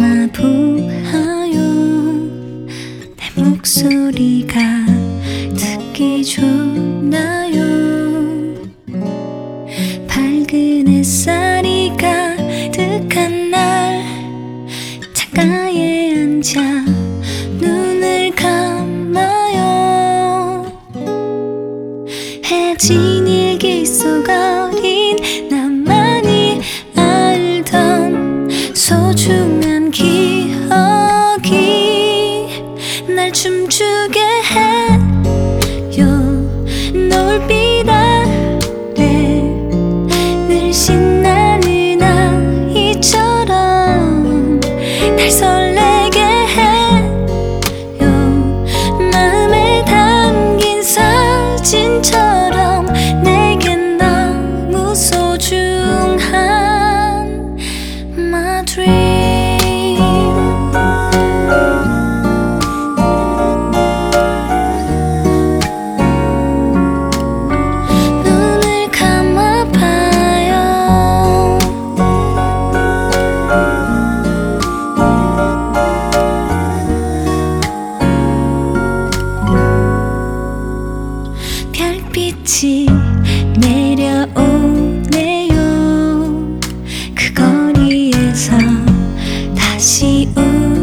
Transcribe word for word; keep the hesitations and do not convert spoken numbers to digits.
보아요. 내 목소리가 듣기 좋나요? 밝은 햇살이 가득한 날 창가에 앉아 눈을 감아요. 해진 일기 속 어린 나만이 알던 소중한 기억이 날 춤추게 해요. 노을빛 아래 늘 신나는 아이처럼 날 설레게 해요. 마음에 담긴 사진처럼 내겐 너무 소중한 My dream. 눈을 감아봐요. 별빛이 내려오네요. 그 거리에서 다시 오